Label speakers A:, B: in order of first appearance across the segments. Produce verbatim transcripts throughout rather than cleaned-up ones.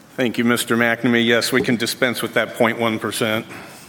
A: Thank you, Mister McNamee. Yes, we can dispense with that zero point one percent.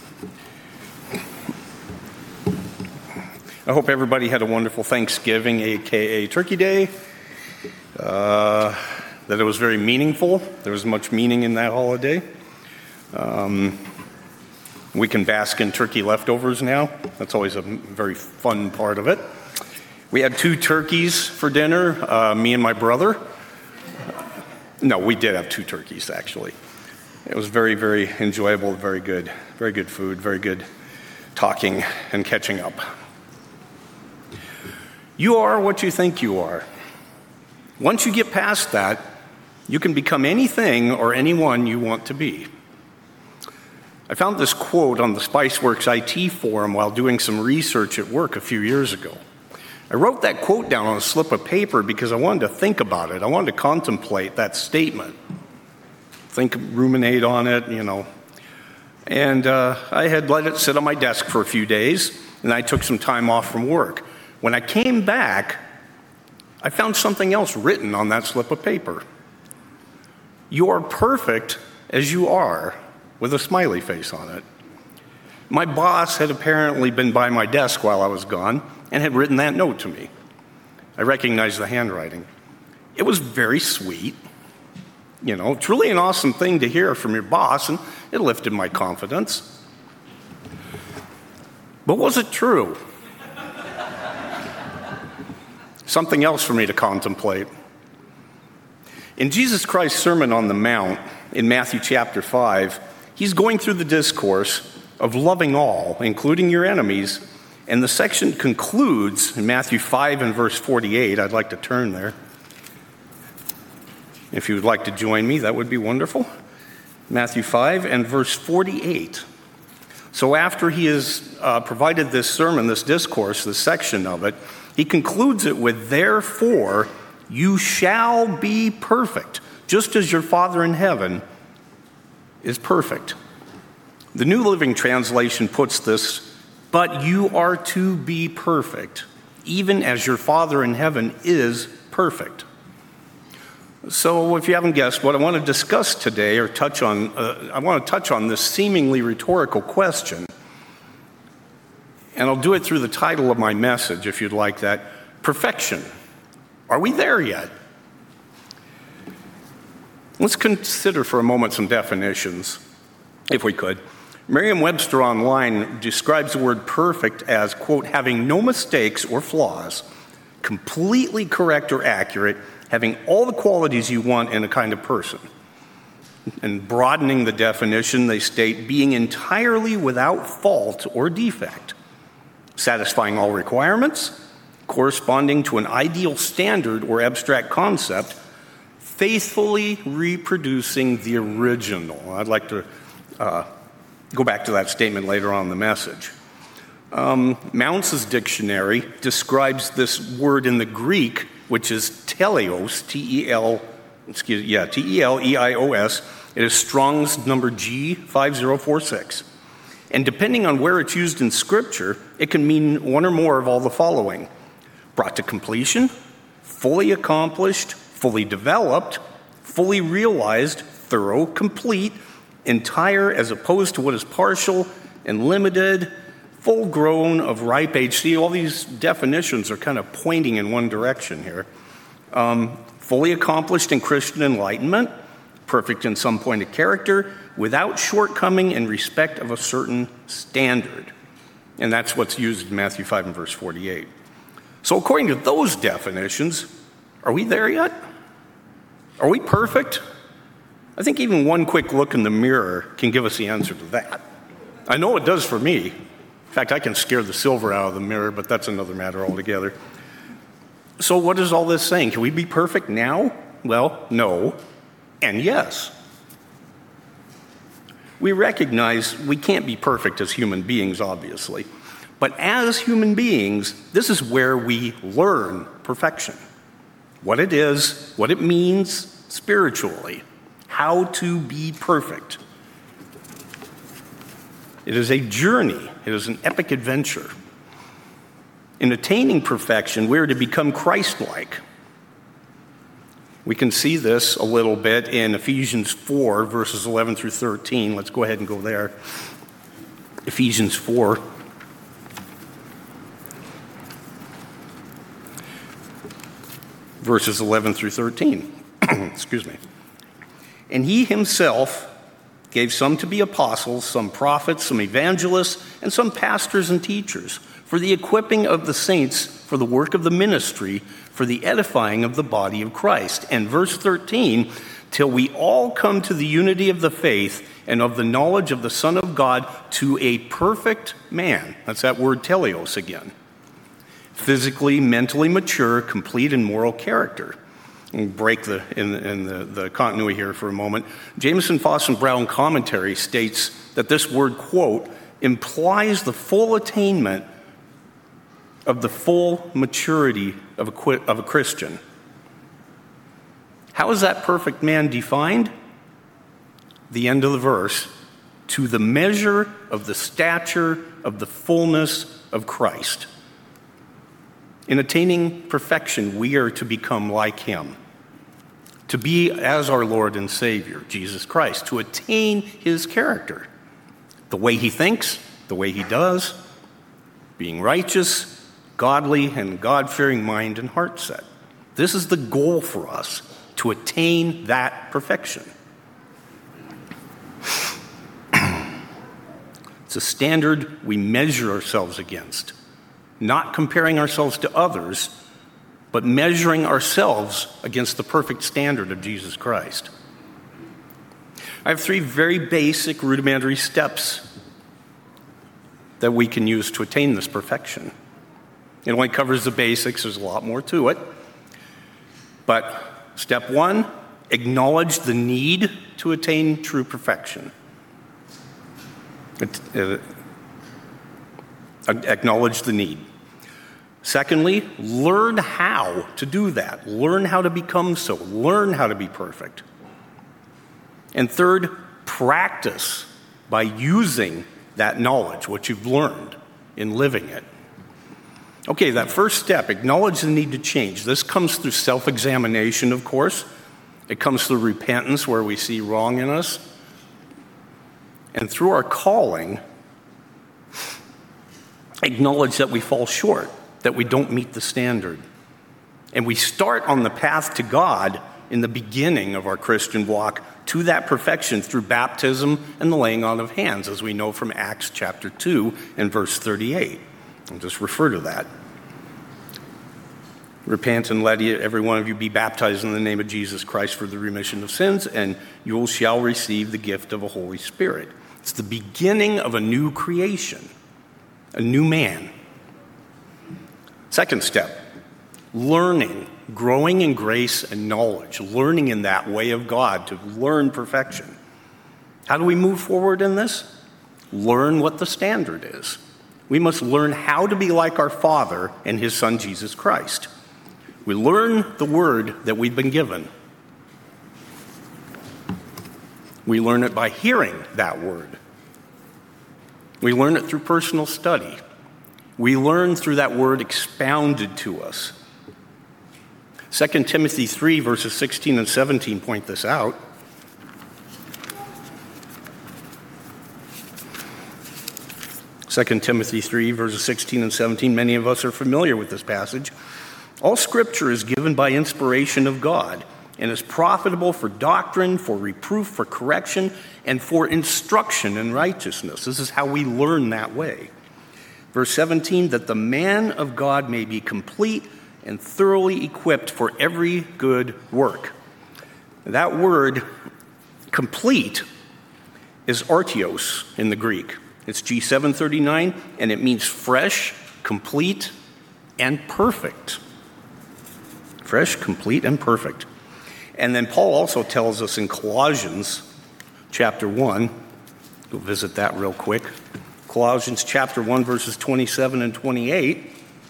A: I hope everybody had a wonderful Thanksgiving, a k a. Turkey Day, uh, that it was very meaningful. There was much meaning in that holiday. Um, we can bask in turkey leftovers now. That's always a very fun part of it. We had two turkeys for dinner, uh, me and my brother. No, we did have two turkeys, actually. It was very, very enjoyable, very good, very good food, very good talking and catching up. You are what you think you are. Once you get past that, you can become anything or anyone you want to be. I found this quote on the Spiceworks I T forum while doing some research at work a few years ago. I wrote that quote down on a slip of paper because I wanted to think about it. I wanted to contemplate that statement, think, ruminate on it, you know. And uh, I had let it sit on my desk for a few days, and I took some time off from work. When I came back, I found something else written on that slip of paper. You are perfect as you are, with a smiley face on it. My boss had apparently been by my desk while I was gone and had written that note to me. I recognized the handwriting. It was very sweet. You know, it's really an awesome thing to hear from your boss, and it lifted my confidence. But was it true? Something else for me to contemplate. In Jesus Christ's Sermon on the Mount, in Matthew chapter five, he's going through the discourse of loving all, including your enemies, and the section concludes in Matthew five and verse forty-eight. I'd like to turn there. If you would like to join me, that would be wonderful. Matthew five and verse forty-eight. So after he has uh, provided this sermon, this discourse, this section of it, he concludes it with, therefore, you shall be perfect, just as your Father in heaven is perfect. The New Living Translation puts this, but you are to be perfect, even as your Father in heaven is perfect. So if you haven't guessed, what I want to discuss today, or touch on, uh, I want to touch on this seemingly rhetorical question. And I'll do it through the title of my message, if you'd like that. Perfection. Are we there yet? Let's consider for a moment some definitions, if we could. Merriam-Webster Online describes the word perfect as, quote, having no mistakes or flaws, completely correct or accurate, having all the qualities you want in a kind of person. And broadening the definition, they state, being entirely without fault or defect, satisfying all requirements, corresponding to an ideal standard or abstract concept, faithfully reproducing the original. I'd like to uh, go back to that statement later on in the message. Um, Mounce's dictionary describes this word in the Greek, which is teleos, T E L, excuse yeah, T E L E I O S. It is Strong's number G five zero four six. And depending on where it's used in Scripture, it can mean one or more of all the following: brought to completion, fully accomplished, fully developed, fully realized, thorough, complete, entire as opposed to what is partial and limited, full grown, of ripe age. See, all these definitions are kind of pointing in one direction here. Um, fully accomplished in Christian enlightenment, perfect in some point of character, without shortcoming in respect of a certain standard. And that's what's used in Matthew five and verse forty-eight. So according to those definitions, are we there yet? Are we perfect? I think even one quick look in the mirror can give us the answer to that. I know it does for me. In fact, I can scare the silver out of the mirror, but that's another matter altogether. So what is all this saying? Can we be perfect now? Well, no, and yes. We recognize we can't be perfect as human beings, obviously. But as human beings, this is where we learn perfection. What it is, what it means spiritually, how to be perfect. It is a journey. It is an epic adventure. In attaining perfection, we are to become Christ-like. We can see this a little bit in Ephesians four, verses eleven through thirteen. Let's go ahead and go there. Ephesians four. Verses eleven through thirteen. Excuse me. And he himself gave some to be apostles, some prophets, some evangelists, and some pastors and teachers, for the equipping of the saints for the work of the ministry, for the edifying of the body of Christ. And verse thirteen, till we all come to the unity of the faith and of the knowledge of the Son of God, to a perfect man. That's that word teleos again. Physically, mentally mature, complete in moral character. We'll break the, in, in the, the continuity here for a moment. Jameson, Foss, and Brown commentary states that this word, quote, implies the full attainment of the full maturity of a, of a Christian. How is that perfect man defined? The end of the verse, to the measure of the stature of the fullness of Christ. In attaining perfection, we are to become like him, to be as our Lord and Savior, Jesus Christ, to attain his character, the way he thinks, the way he does, being righteous, godly, and God-fearing mind and heart set. This is the goal for us, to attain that perfection. It's a standard we measure ourselves against, not comparing ourselves to others, but measuring ourselves against the perfect standard of Jesus Christ. I have three very basic rudimentary steps that we can use to attain this perfection. It only covers the basics. There's a lot more to it. But step one, acknowledge the need to attain true perfection. It, uh, acknowledge the need. Secondly, learn how to do that. Learn how to become so. Learn how to be perfect. And third, practice by using that knowledge, what you've learned, in living it. Okay, that first step, acknowledge the need to change. This comes through self-examination, of course. It comes through repentance, where we see wrong in us. And through our calling, acknowledge that we fall short, that we don't meet the standard. And we start on the path to God in the beginning of our Christian walk to that perfection through baptism and the laying on of hands, as we know from Acts chapter two and verse thirty-eight. I'll just refer to that. Repent and let every one of you be baptized in the name of Jesus Christ for the remission of sins, and you shall receive the gift of a Holy Spirit. It's the beginning of a new creation, a new man. Second step, learning, growing in grace and knowledge, learning in that way of God to learn perfection. How do we move forward in this? Learn what the standard is. We must learn how to be like our Father and his Son, Jesus Christ. We learn the word that we've been given. We learn it by hearing that word. We learn it through personal study. We learn through that word expounded to us. Second Timothy three, verses sixteen and seventeen point this out. Second Timothy three, verses sixteen and seventeen, many of us are familiar with this passage. All Scripture is given by inspiration of God and is profitable for doctrine, for reproof, for correction, and for instruction in righteousness. This is how we learn that way. Verse seventeen, that the man of God may be complete and thoroughly equipped for every good work. That word, complete, is artios in the Greek. It's G seven thirty-nine, and it means fresh, complete, and perfect. Fresh, complete, and perfect. And then Paul also tells us in Colossians chapter one, go visit that real quick. Colossians chapter one, verses twenty-seven and twenty-eight.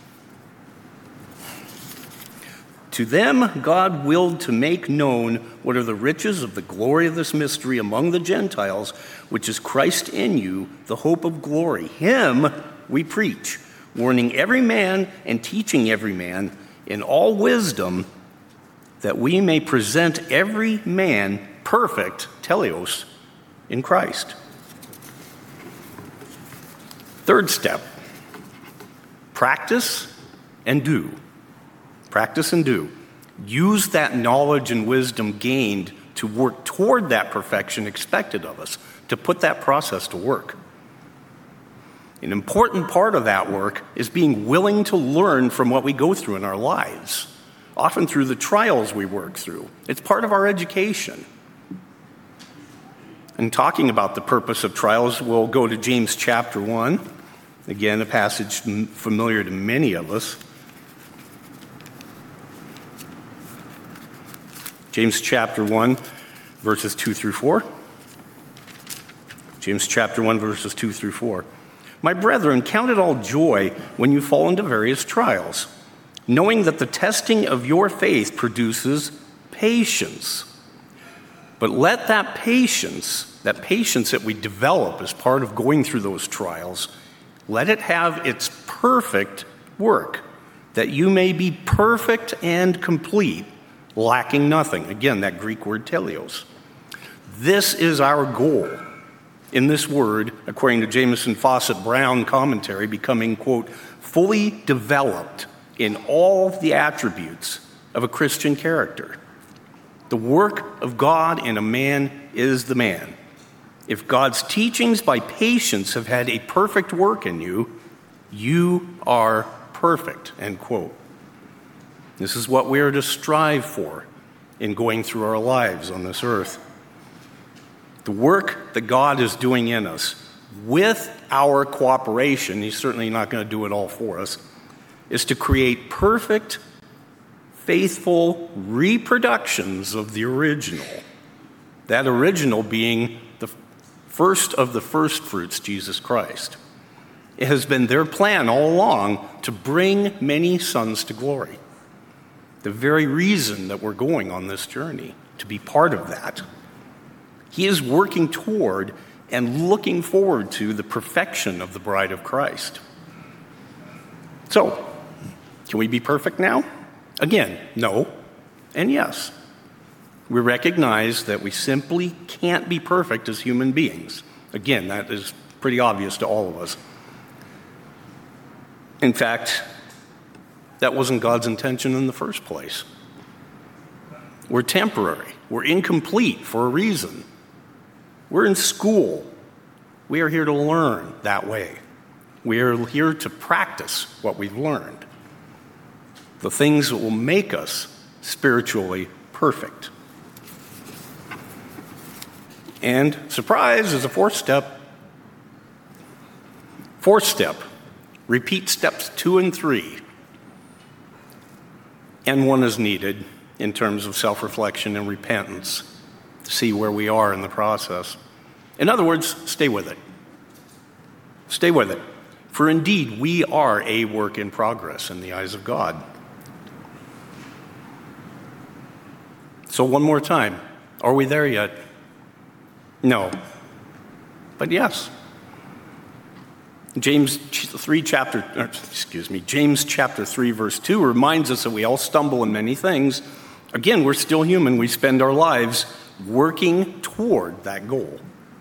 A: To them God willed to make known what are the riches of the glory of this mystery among the Gentiles, which is Christ in you, the hope of glory. Him we preach, warning every man and teaching every man in all wisdom, that we may present every man perfect, teleos, in Christ. Third step, practice and do. Practice and do. Use that knowledge and wisdom gained to work toward that perfection expected of us, to put that process to work. An important part of that work is being willing to learn from what we go through in our lives, often through the trials we work through. It's part of our education. And talking about the purpose of trials, we'll go to James chapter one. Again, a passage familiar to many of us. James chapter one, verses two through four. James chapter one, verses two through four. My brethren, count it all joy when you fall into various trials, knowing that the testing of your faith produces patience. But let that patience, that patience that we develop as part of going through those trials, let it have its perfect work, that you may be perfect and complete, lacking nothing. Again, that Greek word teleos. This is our goal in this word, according to Jamieson Fawcett Brown commentary, becoming, quote, fully developed in all the attributes of a Christian character. The work of God in a man is the man. If God's teachings by patience have had a perfect work in you, you are perfect, end quote. This is what we are to strive for in going through our lives on this earth. The work that God is doing in us, with our cooperation, he's certainly not going to do it all for us, is to create perfect, faithful reproductions of the original. That original being the first of the first fruits, Jesus Christ. It has been their plan all along to bring many sons to glory. The very reason that we're going on this journey, to be part of that. He is working toward and looking forward to the perfection of the bride of Christ. So, can we be perfect now? Again, no and yes. We recognize that we simply can't be perfect as human beings. Again, that is pretty obvious to all of us. In fact, that wasn't God's intention in the first place. We're temporary. We're incomplete for a reason. We're in school. We are here to learn that way. We are here to practice what we've learned. The things that will make us spiritually perfect. And surprise is a fourth step. Fourth step. Repeat steps two and three. And one is needed in terms of self-reflection and repentance to see where we are in the process. In other words, stay with it. Stay with it. For indeed, we are a work in progress in the eyes of God. So one more time. Are we there yet? No. But yes. James three chapter, excuse me, James chapter three verse two reminds us that we all stumble in many things. Again, we're still human. We spend our lives working toward that goal.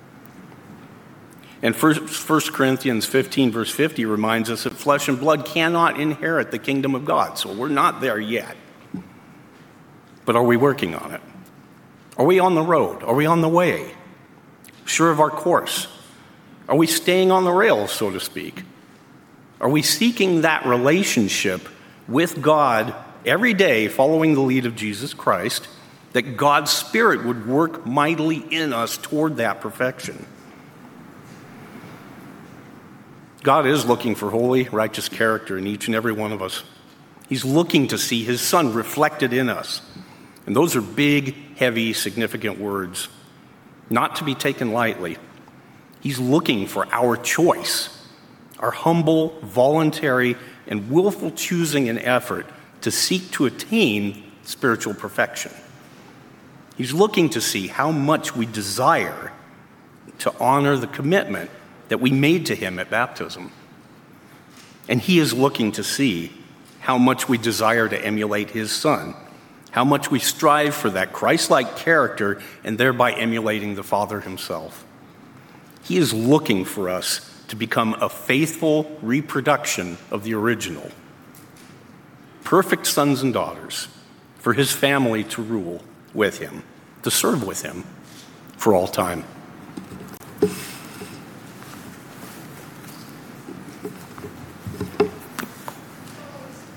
A: And First Corinthians fifteen verse fifty reminds us that flesh and blood cannot inherit the kingdom of God. So we're not there yet. But are we working on it? Are we on the road? Are we on the way? Sure of our course? Are we staying on the rails, so to speak? Are we seeking that relationship with God every day, following the lead of Jesus Christ, that God's Spirit would work mightily in us toward that perfection? God is looking for holy, righteous character in each and every one of us. He's looking to see his Son reflected in us. And those are big, heavy, significant words, not to be taken lightly. He's looking for our choice, our humble, voluntary, and willful choosing and effort to seek to attain spiritual perfection. He's looking to see how much we desire to honor the commitment that we made to him at baptism. And he is looking to see how much we desire to emulate his Son, how much we strive for that Christ-like character and thereby emulating the Father himself. He is looking for us to become a faithful reproduction of the original. Perfect sons and daughters for his family to rule with him, to serve with him for all time.